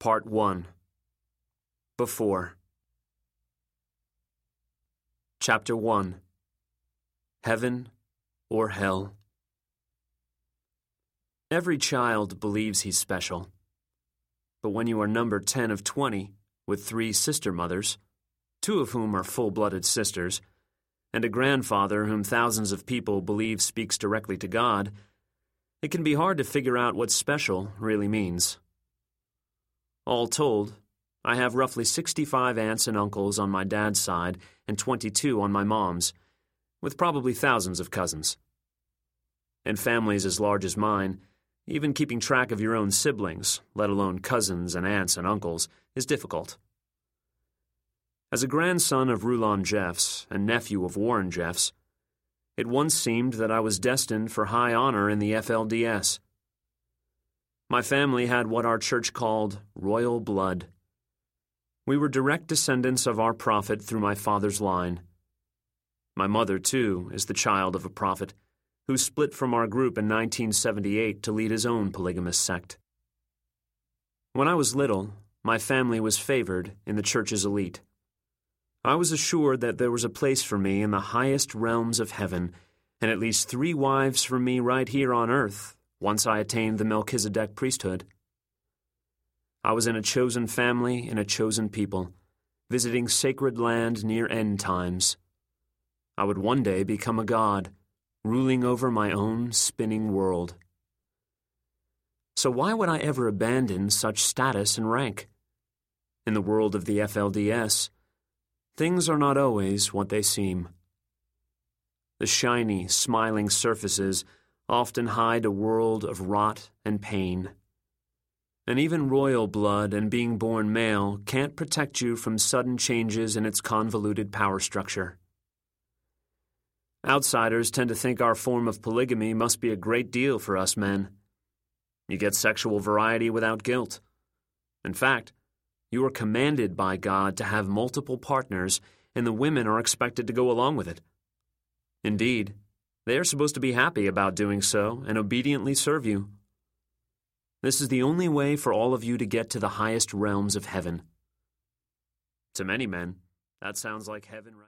Part 1. Before. Chapter 1. Heaven or Hell. Every child believes he's special. But when you are number 10 of 20, with 3 sister mothers, 2 of whom are full-blooded sisters, and a grandfather whom thousands of people believe speaks directly to God, it can be hard to figure out what special really means. All told, I have roughly 65 aunts and uncles on my dad's side and 22 on my mom's, with probably thousands of cousins. In families as large as mine, even keeping track of your own siblings, let alone cousins and aunts and uncles, is difficult. As a grandson of Rulon Jeffs and nephew of Warren Jeffs, it once seemed that I was destined for high honor in the FLDS. My family had what our church called royal blood. We were direct descendants of our prophet through my father's line. My mother, too, is the child of a prophet who split from our group in 1978 to lead his own polygamous sect. When I was little, my family was favored in the church's elite. I was assured that there was a place for me in the highest realms of heaven, and at least 3 wives for me right here on earth once I attained the Melchizedek priesthood. I was in a chosen family and a chosen people, visiting sacred land near end times. I would one day become a god, ruling over my own spinning world. So why would I ever abandon such status and rank? In the world of the FLDS, things are not always what they seem. The shiny, smiling surfaces often hide a world of rot and pain. And even royal blood and being born male can't protect you from sudden changes in its convoluted power structure. Outsiders tend to think our form of polygamy must be a great deal for us men. You get sexual variety without guilt. In fact, you are commanded by God to have multiple partners, and the women are expected to go along with it. Indeed, they are supposed to be happy about doing so and obediently serve you. This is the only way for all of you to get to the highest realms of heaven. To many men, that sounds like heaven right